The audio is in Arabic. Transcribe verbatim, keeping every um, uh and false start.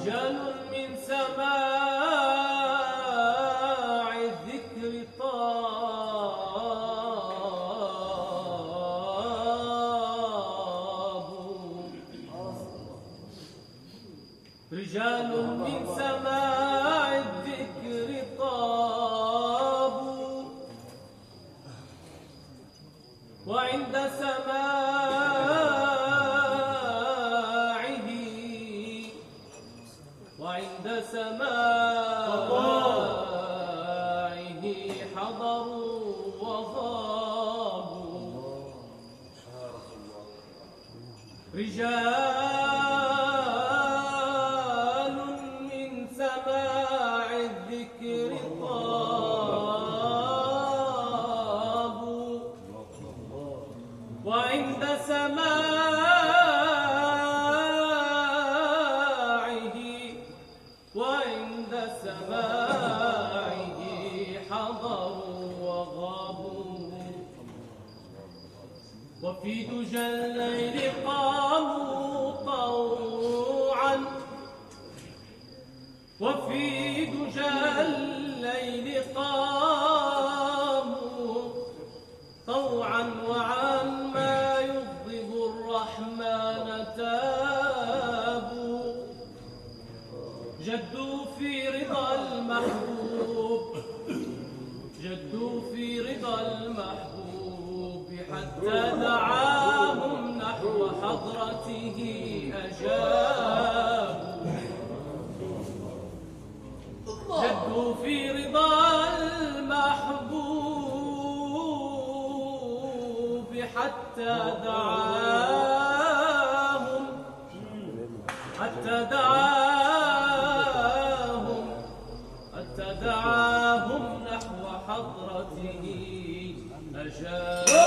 رجال من سماع الذكر طابوا، رجال من سماع الذكر طابوا، وعند سماعه وعند سماعه حضروا وغابوا، رجال من سماع الذكر طابوا، وعند سماعه وعند سماعه حضروا وغابوا، وفي دجى الليل قاموا طوعا، وفي دجى الليل قاموا طوعا، وعن ما يغضب الرحمن تابوا، جدوا في رضا المحبوب جدوا في رضا المحبوب، حتى دعاهم نحو حضرته أجابوا، جدوا في رضا المحبوب، حتى دعاهم حتى دعاهم حتى دعاهم نحو حضرته أجابوا.